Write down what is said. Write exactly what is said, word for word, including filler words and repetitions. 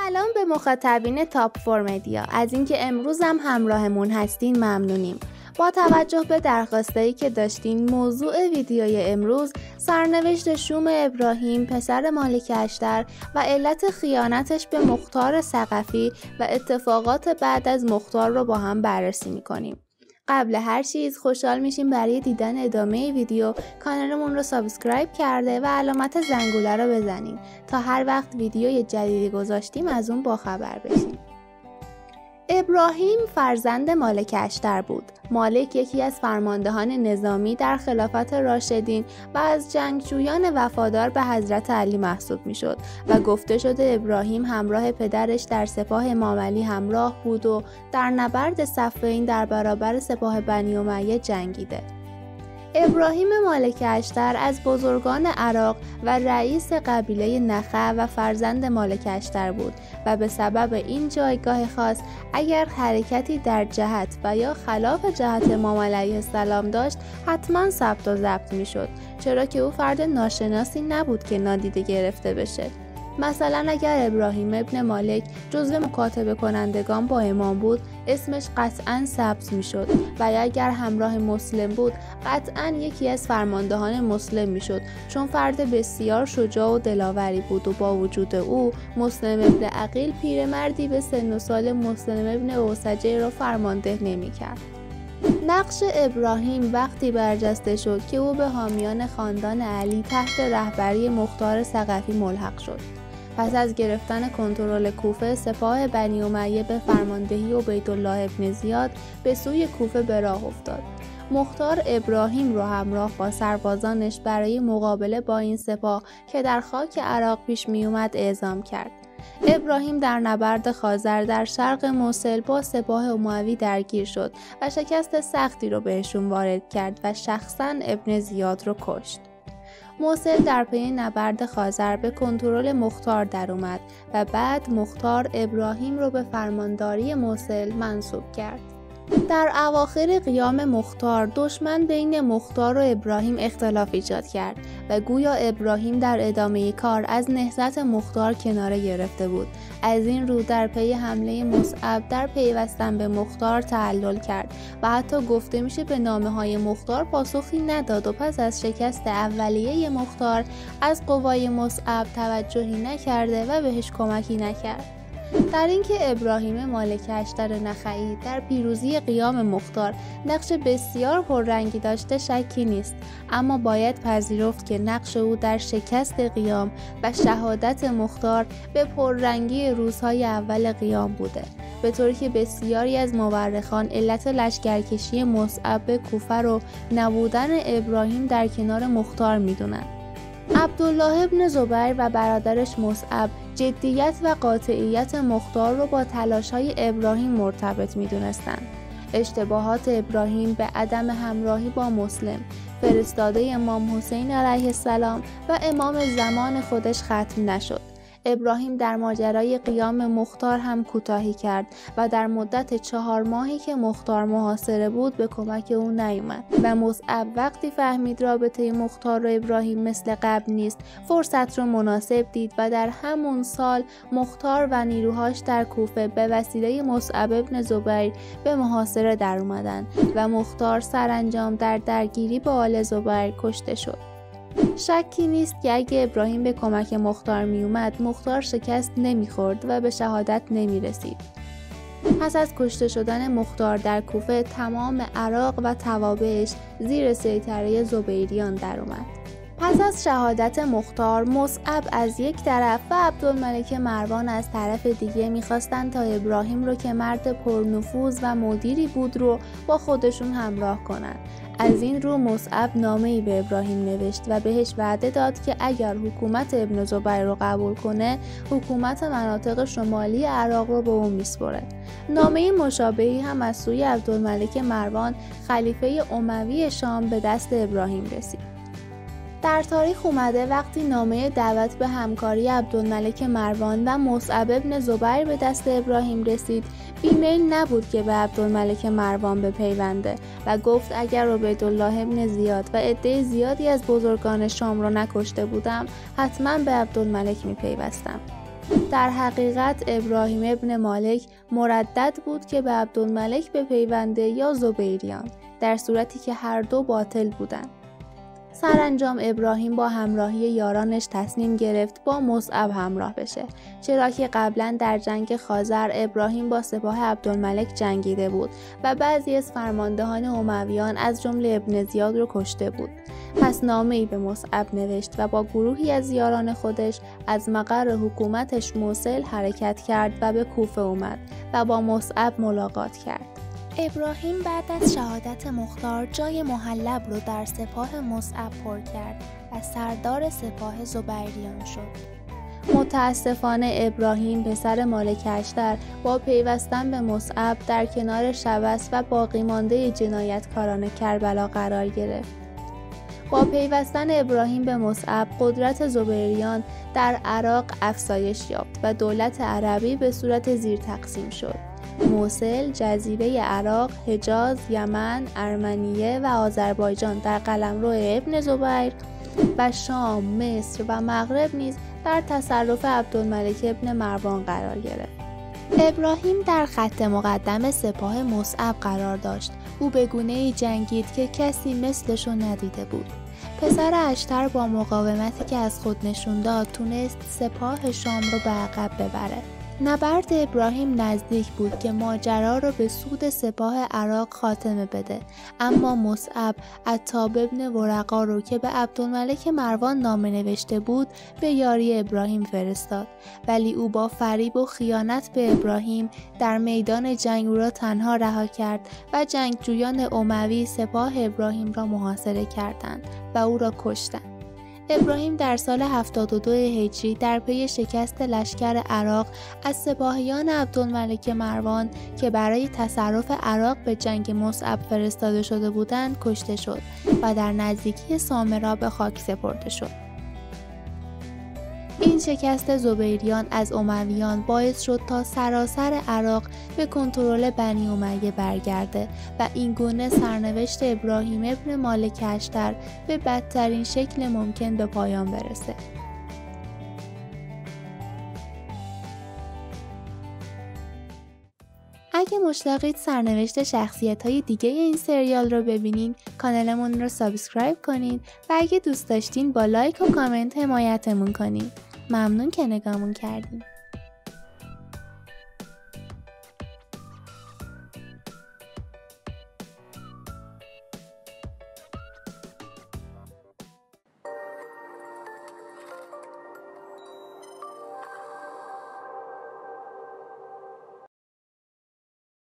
سلام به مخاطبین تاپ فور مدیا. از اینکه امروز هم همراهمون هستین ممنونیم. با توجه به درخواستایی که داشتین، موضوع ویدیوی امروز سرنوشت شوم ابراهیم پسر مالک اشتر و علت خیانتش به مختار ثقفی و اتفاقات بعد از مختار رو با هم بررسی میکنیم. قبل هر چیز خوشحال میشیم برای دیدن ادامه ویدیو کانالمون رو سابسکرایب کرده و علامت زنگوله رو بزنین تا هر وقت ویدیوی جدیدی گذاشتیم از اون باخبر بشین. ابراهیم فرزند مالک اشتر بود. مالک یکی از فرماندهان نظامی در خلافت راشدین و از جنگجویان وفادار به حضرت علی محسوب میشد و گفته شده ابراهیم همراه پدرش در سپاه امام علی همراه بود و در نبرد صفین در برابر سپاه بنی امیه جنگیده. ابراهیم مالک اشتر از بزرگان عراق و رئیس قبیله نخع و فرزند مالک اشتر بود و به سبب این جایگاه خاص اگر حرکتی در جهت و یا خلاف جهت امام علیه السلام داشت حتما ثبت و ضبط می شد، چرا که او فرد ناشناسی نبود که نادیده گرفته بشه. مثلا اگر ابراهیم ابن مالک جزو مکاتبه کنندگان با امام بود اسمش قطعاً ثبت می شد و اگر همراه مسلم بود قطعاً یکی از فرماندهان مسلم می شد، چون فرد بسیار شجاع و دلاوری بود و با وجود او مسلم ابن عقیل پیرمردی به سن و سال مسلم ابن اوسجه را فرمانده نمی کرد. نقش ابراهیم وقتی برجسته شد که او به حامیان خاندان علی تحت رهبری مختار ثقفی ملحق شد. پس از گرفتن کنترل کوفه سپاه بنی امیه به فرماندهی عبیدالله ابن زیاد به سوی کوفه به راه افتاد. مختار ابراهیم را همراه با سربازانش برای مقابله با این سپاه که در خاک عراق پیش می اومد اعزام کرد. ابراهیم در نبرد خازر در شرق موصل با سپاه اموی درگیر شد و شکست سختی رو بهشون وارد کرد و شخصاً ابن زیاد رو کشت. موصل در پی نبرد خازر به کنترل مختار در اومد و بعد مختار ابراهیم رو به فرمانداری موصل منصوب کرد. در اواخر قیام مختار دشمن بین مختار و ابراهیم اختلاف ایجاد کرد و گویا ابراهیم در ادامه کار از نهضت مختار کناره گرفته بود. از این رو در پی حمله مصعب در پیوستن به مختار تعلل کرد و حتی گفته میشه به نامه های مختار پاسخی نداد و پس از شکست اولیه مختار از قوای مصعب توجهی نکرده و بهش کمکی نکرد. در اینکه ابراهیم مالک اشتر نخعی در پیروزی قیام مختار نقش بسیار پررنگی داشته شکی نیست، اما باید پذیرفت که نقش او در شکست قیام و شهادت مختار به پررنگی روزهای اول قیام بوده، به طوری که بسیاری از مورخان علت لشکرکشی مصعب به کوفه رو نبودن ابراهیم در کنار مختار میدونن. عبدالله ابن زبیر و برادرش مصعب جدیت و قاطعیت مختار رو با تلاش‌های ابراهیم مرتبط می‌دونستند. اشتباهات ابراهیم به عدم همراهی با مسلم، فرستاده امام حسین علیه السلام و امام زمان خودش ختم نشد. ابراهیم در ماجرای قیام مختار هم کوتاهی کرد و در مدت چهار ماهی که مختار محاصره بود به کمک او نیامد و مصعب وقتی فهمید رابطه مختار و ابراهیم مثل قبل نیست فرصت رو مناسب دید و در همون سال مختار و نیروهاش در کوفه به وسیله مصعب ابن زبیر به محاصره در اومدن و مختار سرانجام در درگیری با آل زبیر کشته شد. شکی نیست که اگه ابراهیم به کمک مختار می اومد مختار شکست نمی خورد و به شهادت نمی رسید. پس از کشته شدن مختار در کوفه تمام عراق و توابعش زیر سیطره زبیریان در اومد. پس از شهادت مختار مصعب از یک طرف و عبدالملک مروان از طرف دیگه میخواستن تا ابراهیم رو که مرد پرنفوذ و مدیری بود رو با خودشون همراه کنن. از این رو مصعب نامه‌ای به ابراهیم نوشت و بهش وعده داد که اگر حکومت ابن زبیر رو قبول کنه حکومت مناطق شمالی عراق رو به اون میسپره. نامه مشابهی هم از سوی عبدالملک مروان خلیفه اموی شام به دست ابراهیم رسید. در تاریخ اومده وقتی نامه دعوت به همکاری عبدالملک مروان و مصعب ابن زبیر به دست ابراهیم رسید بیمیل نبود که به عبدالملک مروان بپیونده و گفت اگر عبیدالله ابن زیاد و عده زیادی از بزرگان شام را نکشته بودم حتما به عبدالملک میپیوستم. در حقیقت ابراهیم ابن مالک مردد بود که به عبدالملک بپیونده یا زبیریان، در صورتی که هر دو باطل بودند. سرانجام ابراهیم با همراهی یارانش تصمیم گرفت با مصعب همراه بشه، چرا که قبلا در جنگ خازر ابراهیم با سپاه عبدالملک جنگیده بود و بعضی از فرماندهان امویان از جمله ابن زیاد رو کشته بود. پس نامه‌ای به مصعب نوشت و با گروهی از یاران خودش از مقر حکومتش موصل حرکت کرد و به کوفه اومد و با مصعب ملاقات کرد. ابراهیم بعد از شهادت مختار جای محلب رو در سپاه مصعب پر کرد و سردار سپاه زبیریان شد. متاسفانه ابراهیم پسر مالک اشتر با پیوستن به مصعب در کنار شوس و باقی مانده جنایتکاران کربلا قرار گرفت. با پیوستن ابراهیم به مصعب قدرت زبیریان در عراق افزایش یافت و دولت عربی به صورت زیر تقسیم شد: موصل، جزیره عراق، حجاز، یمن، ارمنیه و آذربایجان در قلمرو ابن زبیر و شام، مصر و مغرب نیز در تصرف عبدالملک ابن مروان قرار گرفت. ابراهیم در خط مقدم سپاه مصعب قرار داشت. او به گونه‌ای جنگید که کسی مثلشو ندیده بود. پسر اشتر با مقاومتی که از خود نشون داد تونست سپاه شام رو به عقب ببره. نبرد ابراهیم نزدیک بود که ماجرا رو به سود سپاه عراق خاتمه بده، اما مصعب عتاب ابن ورقا رو که به عبدالملک مروان نامه نوشته بود به یاری ابراهیم فرستاد، ولی او با فریب و خیانت به ابراهیم در میدان جنگ او را تنها رها کرد و جنگجویان اموی سپاه ابراهیم را محاصره کردند و او را کشتند. ابراهیم در سال هفتاد و دو هجری در پی شکست لشکر عراق از سپاهیان عبدالملک مروان که برای تصرف عراق به جنگ مصعب فرستاده شده بودند کشته شد و در نزدیکی سامرا به خاک سپرده شد. این شکست زبیریان از امویان باعث شد تا سراسر عراق به کنترل بنی امیه برگرده و این گونه سرنوشت ابراهیم ابن مالک اشتر به بدترین شکل ممکن به پایان برسه. اگه مشتاقید سرنوشت شخصیت‌های دیگه این سریال رو ببینین، کانالمون رو سابسکرایب کنین و اگه دوست داشتین با لایک و کامنت حمایتمون کنین. ممنون که نگاهمون کردین.